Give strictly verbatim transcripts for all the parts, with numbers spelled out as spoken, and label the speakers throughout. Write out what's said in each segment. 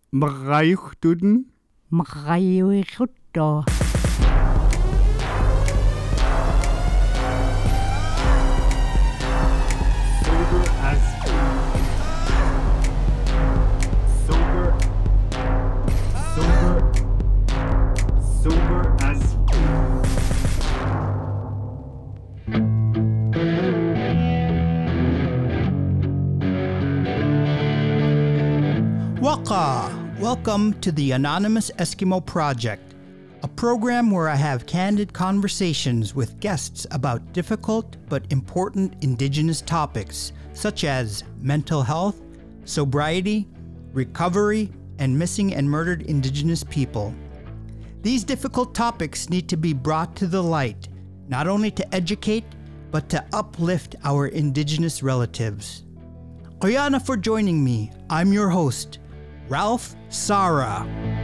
Speaker 1: Mrayuchtuden.
Speaker 2: Mrayuichutto.
Speaker 1: Sober as sober sober sober as
Speaker 3: Waka! Welcome to the Anonymous Eskimo Project, a program where I have candid conversations with guests about difficult but important Indigenous topics such as mental health, sobriety, recovery, and missing and murdered Indigenous people. These difficult topics need to be brought to the light, not only to educate, but to uplift our Indigenous relatives. Oyana for joining me. I'm your host, Ralph Sara.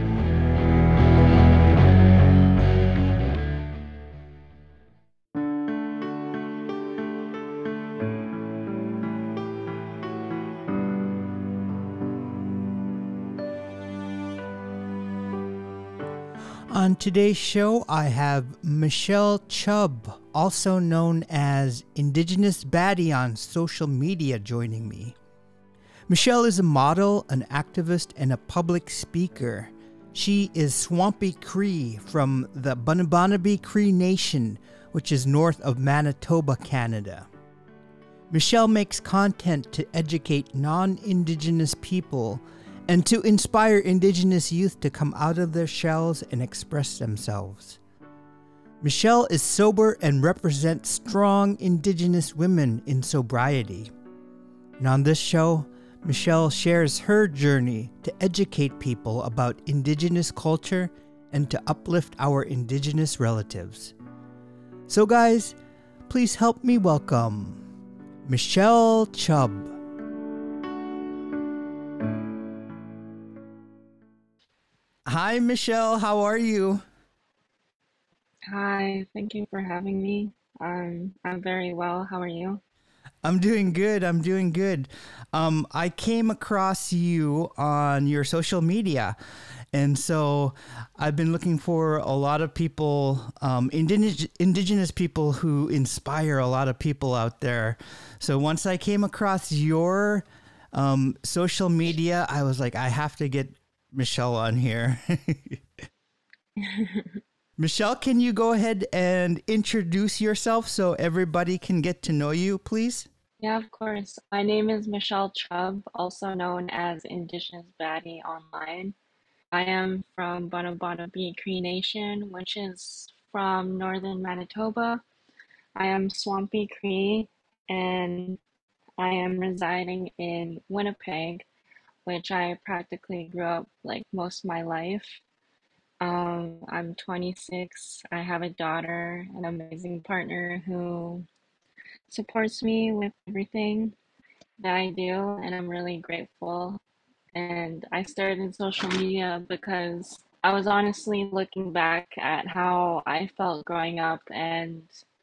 Speaker 3: On today's show, I have Michelle Chubb, also known as Indigenous Baddie on social media, joining me. Michelle is a model, an activist, and a public speaker. She is Swampy Cree from the Bunabanabe Cree Nation, which is north of Manitoba, Canada. Michelle makes content to educate non-Indigenous people and to inspire Indigenous youth to come out of their shells and express themselves. Michelle is sober and represents strong Indigenous women in sobriety. And on this show, Michelle shares her journey to educate people about Indigenous culture and to uplift our Indigenous relatives. So guys, please help me welcome Michelle Chubb. Hi Michelle, how are you?
Speaker 4: Hi, thank you for having me. Um, I'm very well. How are you?
Speaker 3: I'm doing good. I'm doing good. Um, I came across you on your social media. And so I've been looking for a lot of people, um, indigenous, indigenous people who inspire a lot of people out there. So once I came across your um, social media, I was like, I have to get Michelle on here. Michelle, can you go ahead and introduce yourself so everybody can get to know you, please?
Speaker 4: Yeah, of course. My name is Michelle Chubb, also known as Indigenous Baddie online. I am from Bunabanabe Cree Nation, which is from northern Manitoba. I am Swampy Cree, and I am residing in Winnipeg, which I practically grew up like most of my life. Um, I'm twenty-six. I have a daughter, an amazing partner who supports me with everything that I do, and I'm really grateful. And I started social media because I was honestly looking back at how I felt growing up, and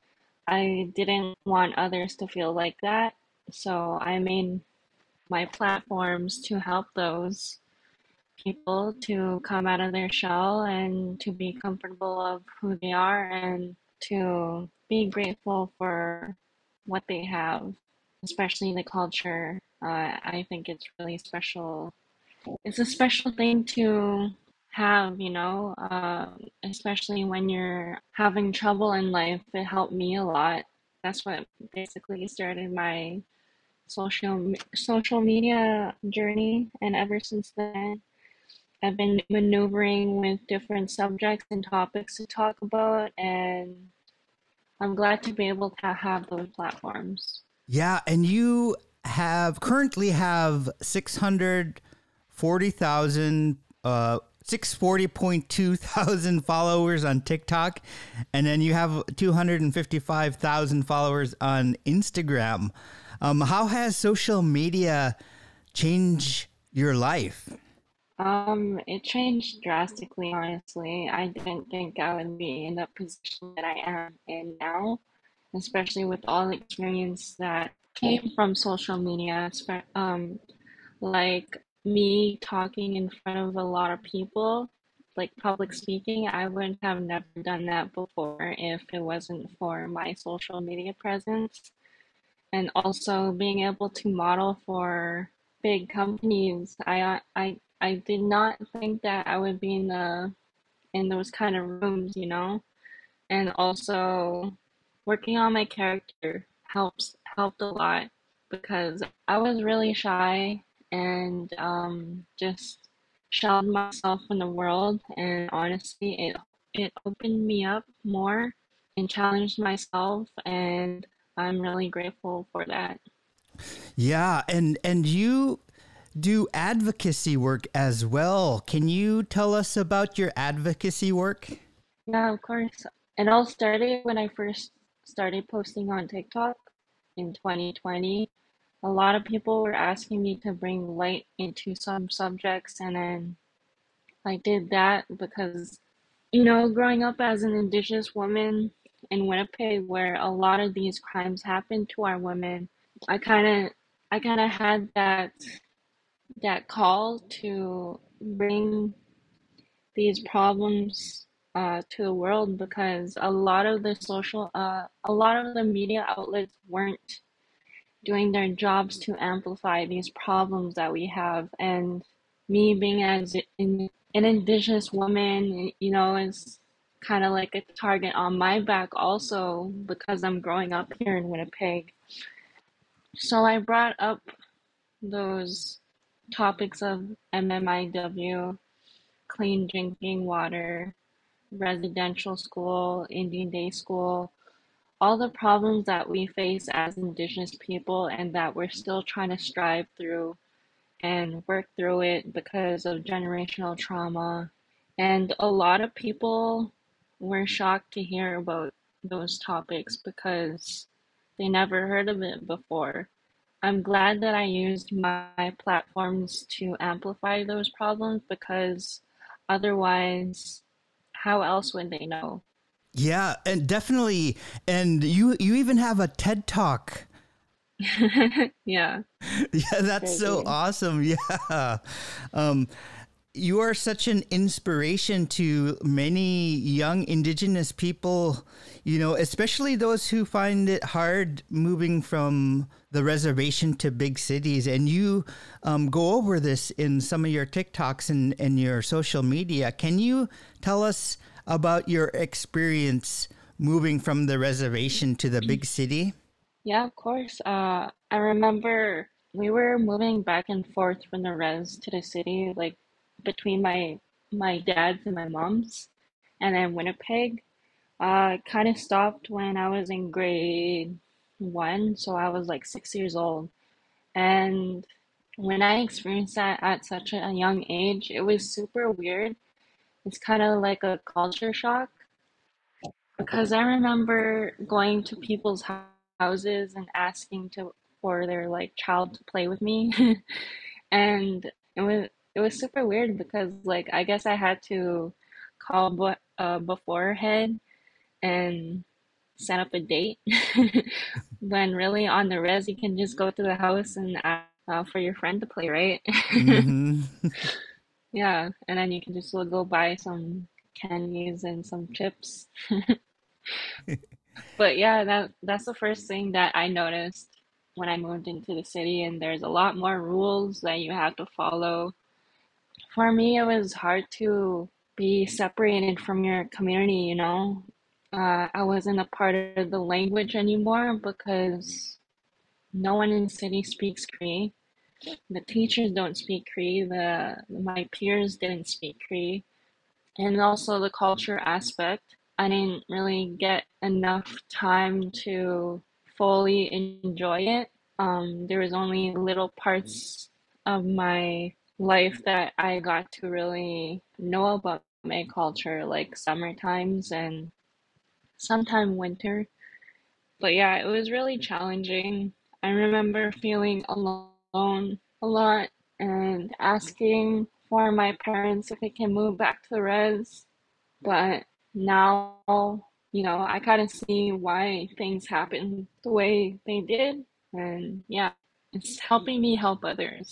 Speaker 4: I didn't want others to feel like that. So I made my platforms to help those people to come out of their shell and to be comfortable of who they are and to be grateful for what they have, especially the culture. Uh, I think it's really special. It's a special thing to have, you know, uh, especially when you're having trouble in life. It helped me a lot. That's what basically started my social social media journey, and ever since then, I've been maneuvering with different subjects and topics to talk about, and I'm glad to be able to have those platforms.
Speaker 3: Yeah, and you have currently have six hundred forty thousand, uh, six hundred forty point two thousand followers on TikTok, and then you have two hundred fifty-five thousand followers on Instagram. Um, how has social media changed your life?
Speaker 4: Um, it changed drastically, honestly. I didn't think I would be in the position that I am in now, especially with all the experience that came from social media. Um, like me talking in front of a lot of people, like public speaking, I would have never done that before if it wasn't for my social media presence. And also being able to model for big companies. I I I did not think that I would be in the in those kind of rooms, you know? And also working on my character helps helped a lot because I was really shy and um, just shelled myself in the world, and honestly it it opened me up more and challenged myself, and I'm really grateful for that.
Speaker 3: Yeah, and and you do advocacy work as well. Can you tell us about your advocacy work?
Speaker 4: Yeah, of course. It all started when I first started posting on TikTok in twenty twenty. A lot of people were asking me to bring light into some subjects, and then I did that because, you know, growing up as an Indigenous woman in Winnipeg, where a lot of these crimes happen to our women, I kind of, I kind of had that that call to bring these problems uh, to the world because a lot of the social, uh, a lot of the media outlets weren't doing their jobs to amplify these problems that we have. And me being as in, an Indigenous woman, you know, is kind of like a target on my back also because I'm growing up here in Winnipeg. So I brought up those topics of M M I W, clean drinking water, residential school, Indian day school, all the problems that we face as Indigenous people and that we're still trying to strive through and work through it because of generational trauma. And a lot of people were shocked to hear about those topics because they never heard of it before. I'm glad that I used my platforms to amplify those problems because otherwise, how else would they know?
Speaker 3: Yeah, and definitely. And you you even have a TED Talk.
Speaker 4: Yeah,
Speaker 3: Yeah,
Speaker 4: it's
Speaker 3: that's so
Speaker 4: crazy.
Speaker 3: awesome. Yeah. Um, you are such an inspiration to many young Indigenous people, you know, especially those who find it hard moving from the reservation to big cities. And you um, go over this in some of your TikToks and, and your social media. Can you tell us about your experience moving from the reservation to the big city?
Speaker 4: Yeah, of course. Uh, I remember we were moving back and forth from the res to the city, like between my my dad's and my mom's, and then Winnipeg. Uh, kind of stopped when I was in grade one, so I was like six years old. And when I experienced that at such a young age, it was super weird. It's kind of like a culture shock because I remember going to people's hou- houses and asking to for their like child to play with me, and it was it was super weird because like I guess I had to call b uh, beforehand and set up a date. When really on the res you can just go to the house and ask uh, for your friend to play, right?
Speaker 3: Mm-hmm.
Speaker 4: Yeah, and then you can just go buy some candies and some chips. But yeah, that that's the first thing that I noticed when I moved into the city, and there's a lot more rules that you have to follow. For me, it was hard to be separated from your community, you know. Uh, I wasn't a part of the language anymore because no one in the city speaks Cree. The teachers don't speak Cree. The my peers didn't speak Cree, and also the culture aspect. I didn't really get enough time to fully enjoy it. Um, there was only little parts of my life that I got to really know about my culture, like summer times and sometime winter. But yeah, it was really challenging. I remember feeling alone a lot and asking for my parents if I can move back to the res. But now, you know, I kind of see why things happen the way they did. And yeah, it's helping me help others.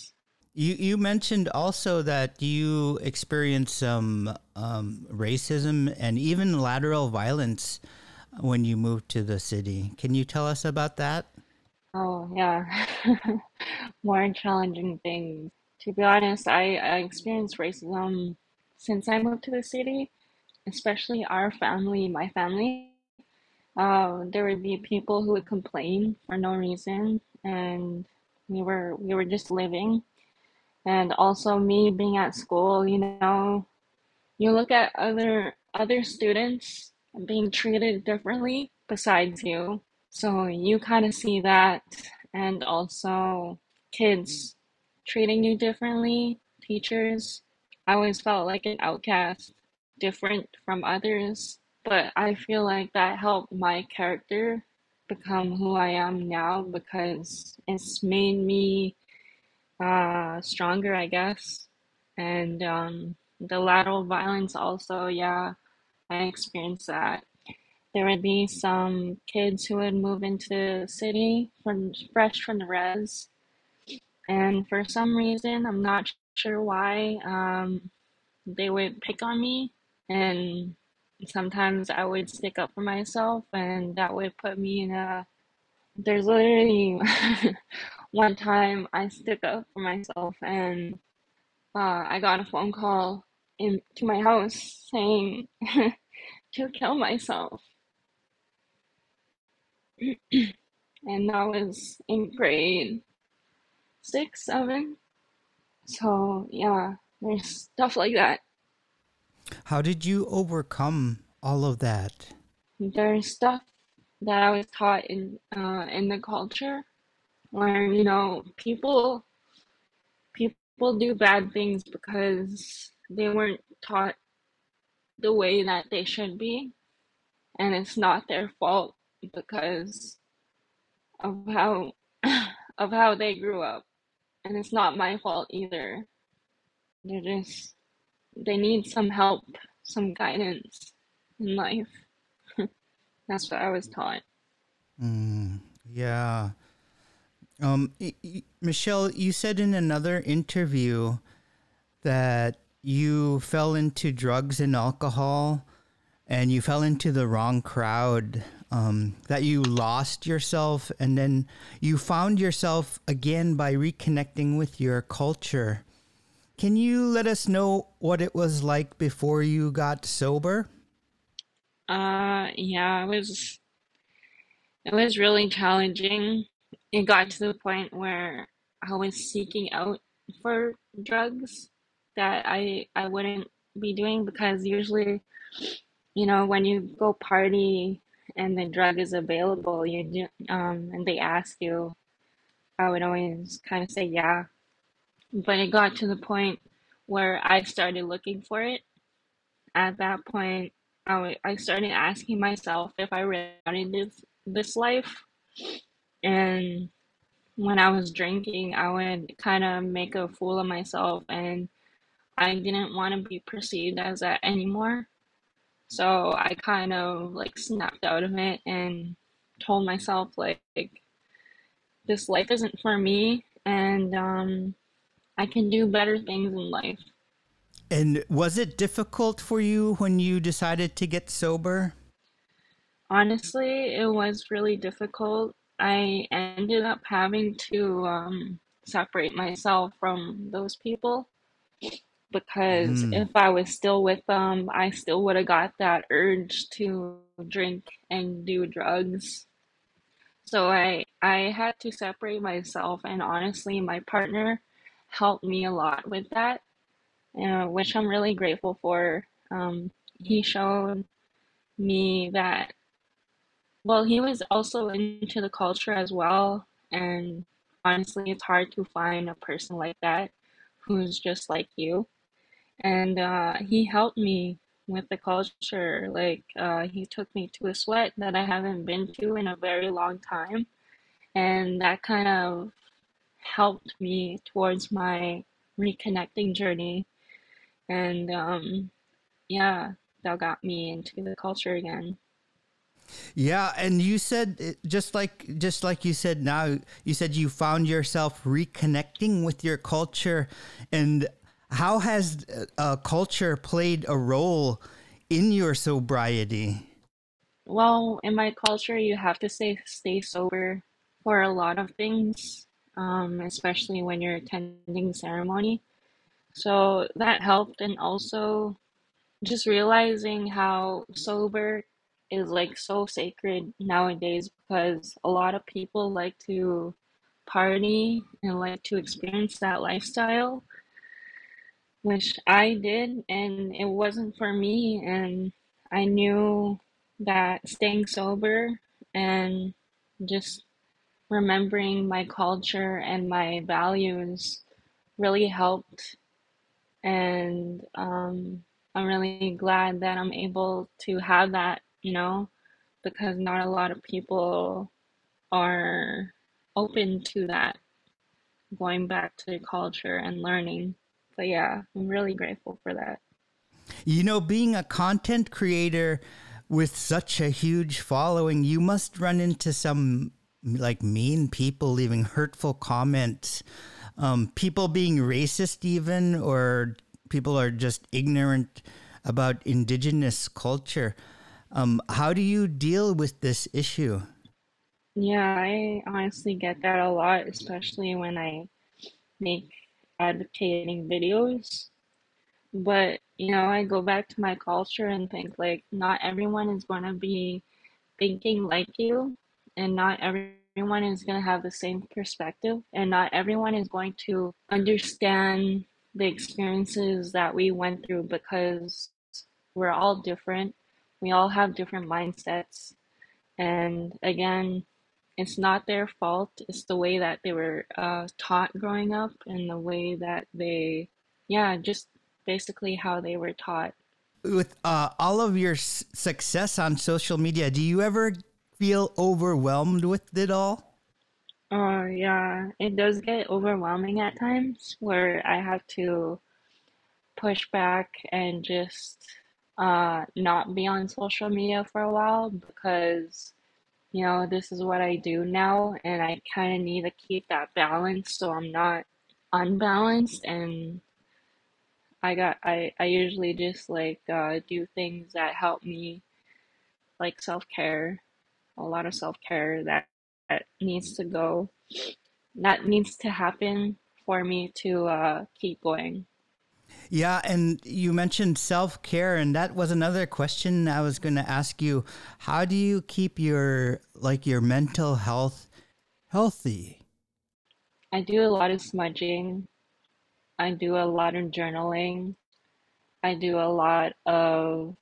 Speaker 3: You you mentioned also that you experienced some um, racism and even lateral violence when you moved to the city. Can you tell us about that?
Speaker 4: Oh, yeah. More challenging things. To be honest, I, I experienced racism since I moved to the city, especially our family, my family. Uh, there would be people who would complain for no reason, and we were we were just living. And also me being at school, you know, you look at other other students being treated differently besides you. So you kind of see that, and also kids treating you differently, teachers. I always felt like an outcast, different from others, but I feel like that helped my character become who I am now because it's made me uh, stronger, I guess. And um, the lateral violence also, yeah, I experienced that. There would be some kids who would move into the city from fresh from the res, and for some reason, I'm not sure why, um, they would pick on me, and sometimes I would stick up for myself, and that would put me in a. There's literally one time I stuck up for myself, and uh, I got a phone call in to my house saying to kill myself, and that was in grade six, seven. So yeah, there's stuff like that.
Speaker 3: How did you overcome all of that?
Speaker 4: There's stuff that I was taught in uh, in the culture where you know people people do bad things because they weren't taught the way that they should be, and it's not their fault because of how of how they grew up, and it's not my fault either. They're just they need some help, some guidance in life. That's what I was taught.
Speaker 3: Mm, yeah. Um, y- y- Michelle, you said in another interview that you fell into drugs and alcohol and you fell into the wrong crowd, um, that you lost yourself and then you found yourself again by reconnecting with your culture. Can you let us know what it was like before you got sober?
Speaker 4: Uh, yeah, it was it was really challenging. It got to the point where I was seeking out for drugs that I I wouldn't be doing because usually, you know, when you go party and the drug is available, you do, um, and they ask you, I would always kind of say yeah. But it got to the point where I started looking for it. At that point, I, w- I started asking myself if I really wanted this, this life. And when I was drinking, I would kind of make a fool of myself, and I didn't want to be perceived as that anymore. So I kind of like snapped out of it and told myself like this life isn't for me, and um, I can do better things in life.
Speaker 3: And was it difficult for you when you decided to get sober?
Speaker 4: Honestly, it was really difficult. I ended up having to um, separate myself from those people because
Speaker 3: Mm.
Speaker 4: if I was still with them, I still would have got that urge to drink and do drugs. So I I had to separate myself, and honestly, my partner helped me a lot with that, uh, which I'm really grateful for. Um, he showed me that. Well, he was also into the culture as well, and honestly, it's hard to find a person like that who's just like you. And uh, he helped me with the culture. Like, uh, he took me to a sweat that I haven't been to in a very long time, and that kind of helped me towards my reconnecting journey. And um, yeah, that got me into the culture again.
Speaker 3: Yeah, and you said uh, just like just like you said now, you said you found yourself reconnecting with your culture, and how has uh, uh, culture played a role in your sobriety?
Speaker 4: Well, in my culture, you have to stay stay sober for a lot of things, um, especially when you're attending ceremony. So that helped, and also just realizing how sober is like so sacred nowadays because a lot of people like to party and like to experience that lifestyle, which I did, and it wasn't for me. And I knew that staying sober and just remembering my culture and my values really helped. And um, I'm really glad that I'm able to have that, you know, because not a lot of people are open to that, going back to culture and learning. So yeah, I'm really grateful for that.
Speaker 3: You know, being a content creator with such a huge following, you must run into some like mean people leaving hurtful comments, um, people being racist, even, or people are just ignorant about indigenous culture. Um, how do you deal with this issue?
Speaker 4: Yeah, I honestly get that a lot, especially when I make advocating videos. But, you know, I go back to my culture and think like not everyone is going to be thinking like you, and not everyone is going to have the same perspective, and not everyone is going to understand the experiences that we went through because we're all different. We all have different mindsets. And again, it's not their fault. It's the way that they were uh, taught growing up and the way that they, yeah, just basically how they were taught.
Speaker 3: With uh, all of your s- success on social media, do you ever feel overwhelmed with it all?
Speaker 4: Oh, yeah, it does get overwhelming at times where I have to push back and just uh, not be on social media for a while because, you know, this is what I do now, and I kind of need to keep that balance so I'm not unbalanced. And I got I I usually just like uh, do things that help me, like self-care, a lot of self-care that, that needs to go, that needs to happen for me to uh, keep going.
Speaker 3: Yeah, and you mentioned self care, and that was another question I was going to ask you. How do you keep your like your mental health healthy?
Speaker 4: I do a lot of smudging. I do a lot of journaling. I do a lot of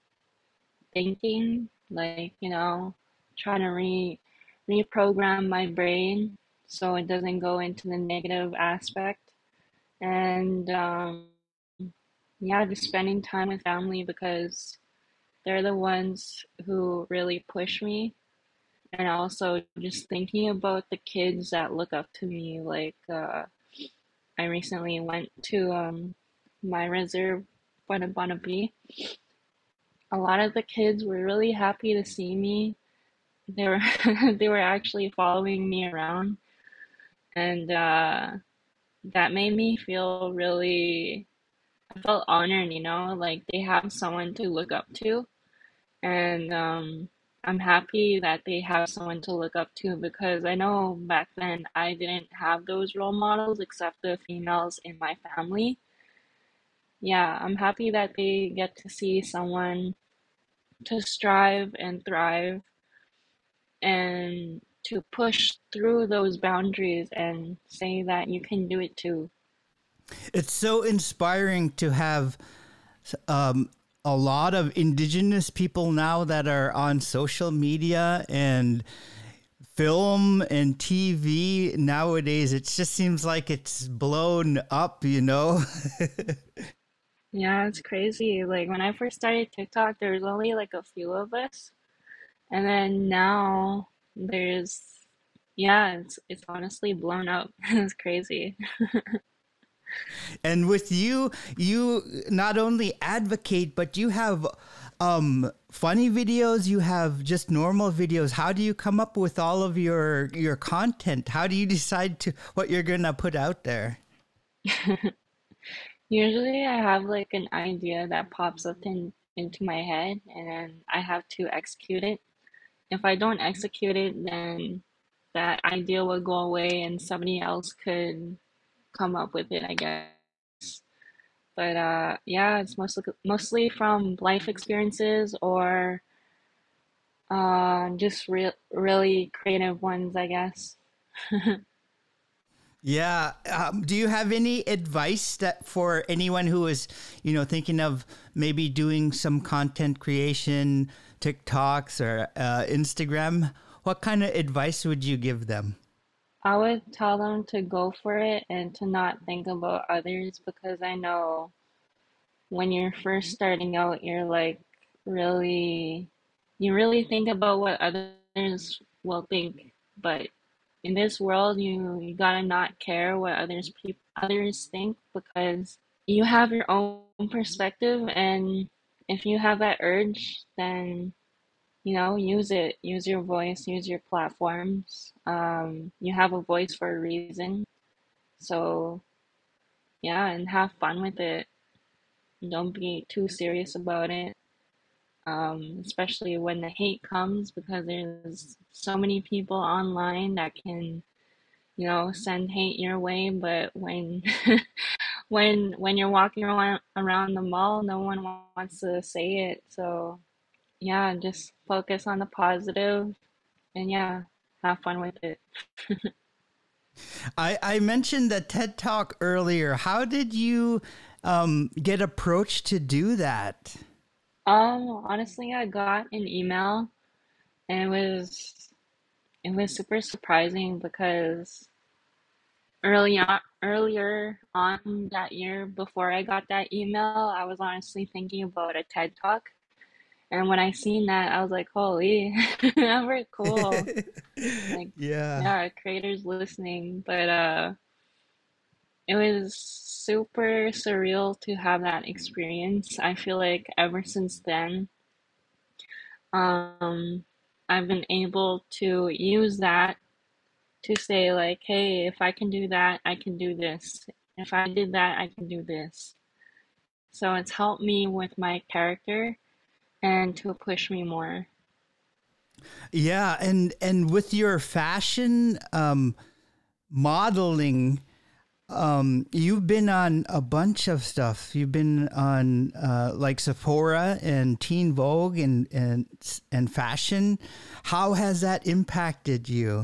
Speaker 4: thinking, like, you know, trying to re reprogram my brain so it doesn't go into the negative aspect. And um, yeah, just spending time with family because they're the ones who really push me. And also just thinking about the kids that look up to me. Like, uh, I recently went to um, my reserve, Bonabanabi. A lot of the kids were really happy to see me. They were they were actually following me around, and uh, that made me feel really. I felt honored, you know, like they have someone to look up to, and um, I'm happy that they have someone to look up to because I know back then I didn't have those role models except the females in my family. Yeah, I'm happy that they get to see someone to strive and thrive and to push through those boundaries and say that you can do it too.
Speaker 3: It's so inspiring to have um, a lot of indigenous people now that are on social media and film and T V nowadays. It just seems like it's blown up, you know?
Speaker 4: Yeah, it's crazy. Like when I first started TikTok, there was only like a few of us, and then now there's, yeah, it's it's honestly blown up. It's crazy.
Speaker 3: And with you, you not only advocate, but you have um funny videos, you have just normal videos. How do you come up with all of your your content? How do you decide to what you're gonna put out there?
Speaker 4: Usually I have like an idea that pops up in into my head and then I have to execute it. If I don't execute it, then that idea will go away and somebody else could come up with it, I guess. But uh yeah, it's mostly mostly from life experiences or uh just real really creative ones, I guess.
Speaker 3: Yeah. Um, do you have any advice that for anyone who is, you know, thinking of maybe doing some content creation, TikToks or uh, Instagram? What kind of advice would you give them?
Speaker 4: I would tell them to go for it and to not think about others because I know when you're first starting out, you're like really, you really think about what others will think. But in this world, you, you gotta not care what others peop others think because you have your own perspective, and if you have that urge, then you know, use it. Use your voice, use your platforms. Um, you have a voice for a reason. So, yeah, and have fun with it. Don't be too serious about it. Um, especially when the hate comes, because there's so many people online that can, you know, send hate your way. But when when when you're walking around around the mall, no one wants to say it. So, yeah, just focus on the positive and yeah, have fun with it.
Speaker 3: I, I mentioned the TED Talk earlier. How did you um, get approached to do that?
Speaker 4: Um, honestly, I got an email and it was it was super surprising because early on, earlier on that year before I got that email, I was honestly thinking about a TED Talk. And when I seen that, I was like, holy, that's very cool. Like,
Speaker 3: Yeah.
Speaker 4: yeah, creators listening. But uh it was super surreal to have that experience. I feel like ever since then, um, I've been able to use that to say like, hey, if I can do that, I can do this. If I did that, I can do this. So it's helped me with my character and to push me more.
Speaker 3: Yeah, and and with your fashion um, modeling, um, you've been on a bunch of stuff. You've been on uh, like Sephora and Teen Vogue and and and fashion. How has that impacted you?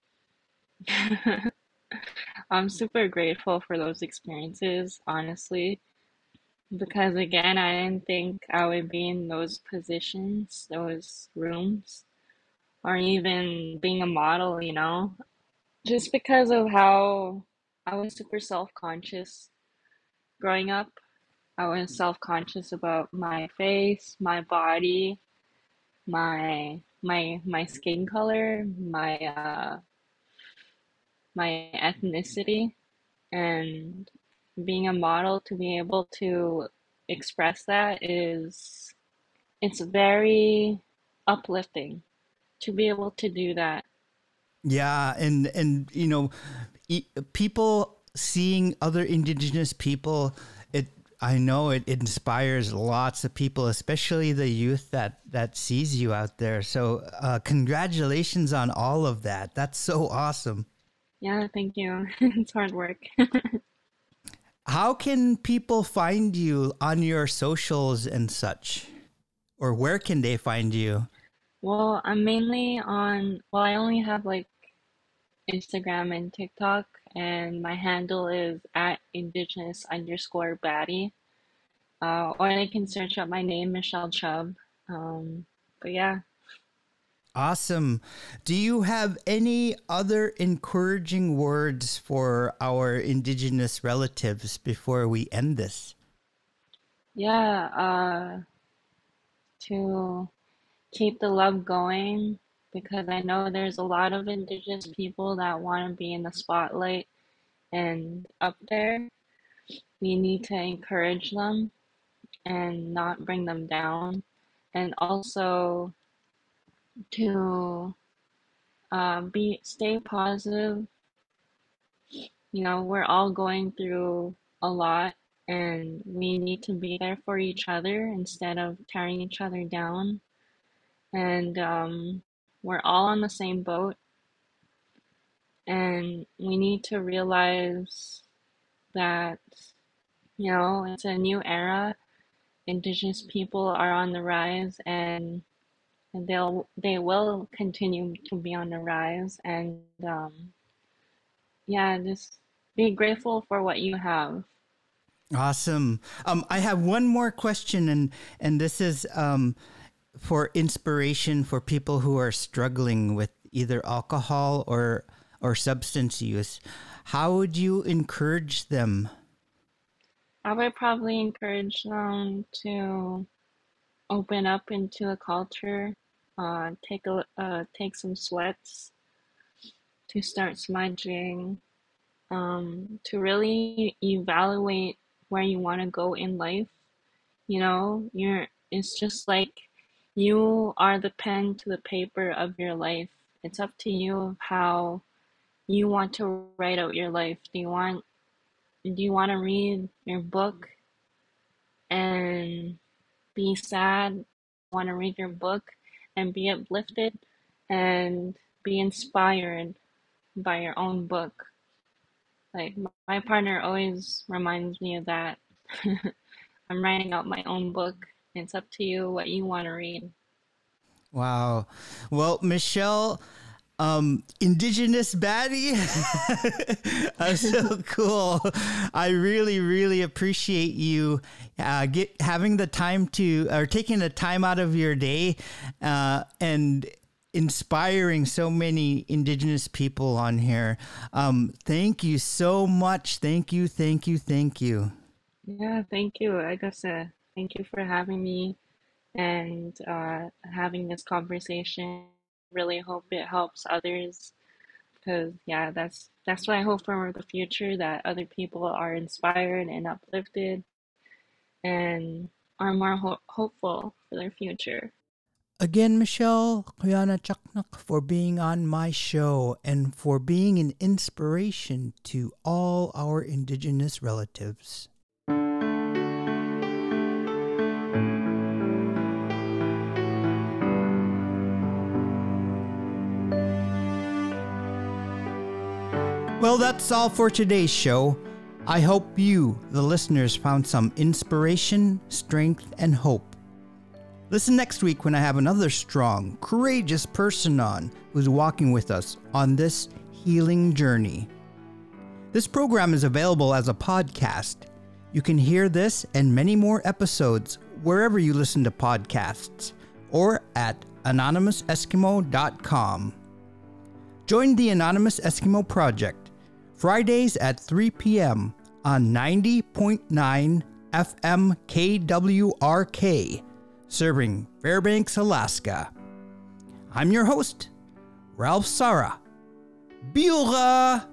Speaker 4: I'm super grateful for those experiences, honestly, because again, I didn't think I would be in those positions, those rooms, or even being a model, you know, just because of how I was super self-conscious growing up. I was self-conscious about my face, my body, my my my skin color, my uh my ethnicity, and being a model to be able to express that is it's very uplifting to be able to do that.
Speaker 3: Yeah, and and you know, e- people seeing other indigenous people, it I know it inspires lots of people, especially the youth that that sees you out there. So, uh, congratulations on all of that. That's so awesome.
Speaker 4: Yeah, thank you. It's hard work.
Speaker 3: How can people find you on your socials and such? Or where can they find you?
Speaker 4: Well, I'm mainly on, well, I only have like Instagram and TikTok, and my handle is at indigenous underscore baddie. Uh, or they can search up my name, Michelle Chubb. Um, but yeah.
Speaker 3: Awesome. Do you have any other encouraging words for our Indigenous relatives before we end this?
Speaker 4: Yeah, uh, to keep the love going because I know there's a lot of Indigenous people that want to be in the spotlight and up there. We need to encourage them and not bring them down and also to uh, be stay positive. You know, we're all going through a lot, and we need to be there for each other instead of tearing each other down. And um, we're all on the same boat, and we need to realize that, you know, it's a new era. Indigenous people are on the rise, and and they'll they will continue to be on the rise. And um, yeah, just be grateful for what you have.
Speaker 3: Awesome. Um, I have one more question, and and this is um, for inspiration for people who are struggling with either alcohol or or substance use. How would you encourage them?
Speaker 4: I would probably encourage them to open up into a culture, uh, take a uh, take some sweats, to start smudging, um, to really evaluate where you want to go in life. You know, you're it's just like you are the pen to the paper of your life. It's up to you of how you want to write out your life. Do you want do you want to read your book and be sad? Want to read your book and be uplifted and be inspired by your own book? Like my partner always reminds me of that. I'm writing out my own book. It's up to you what you want to read.
Speaker 3: Wow. Well, Michelle, um, Indigenous baddie, that's so cool. I really, really appreciate you uh, get having the time to, or taking the time out of your day, uh, and inspiring so many Indigenous people on here. Um, thank you so much. Thank you, thank you, thank you.
Speaker 4: Yeah, thank you. Like I said, thank you for having me and uh, having this conversation. Really hope it helps others because yeah, that's that's what I hope for the future, that other people are inspired and uplifted and are more ho- hopeful for their future.
Speaker 3: Again, Michelle, Kuyana Chaknak, for being on my show and for being an inspiration to all our Indigenous relatives. Well, that's all for today's show. I hope you, the listeners, found some inspiration, strength, and hope. Listen next week when I have another strong, courageous person on who's walking with us on this healing journey. This program is available as a podcast. You can hear this and many more episodes wherever you listen to podcasts or at anonymous eskimo dot com. Join the Anonymous Eskimo Project Fridays at three p.m. on ninety point nine F M K W R K, serving Fairbanks, Alaska. I'm your host, Ralph Sara. Biura!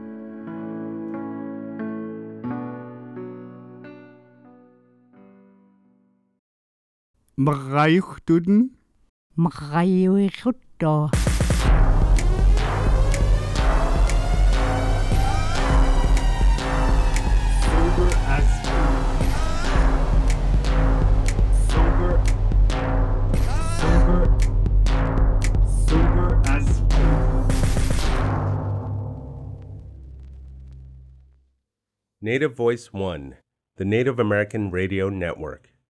Speaker 1: Makayukduden.
Speaker 2: Makayuikutto.
Speaker 1: Sober as Sober. Sober. Sober as
Speaker 5: Native Voice One, the Native American Radio Network.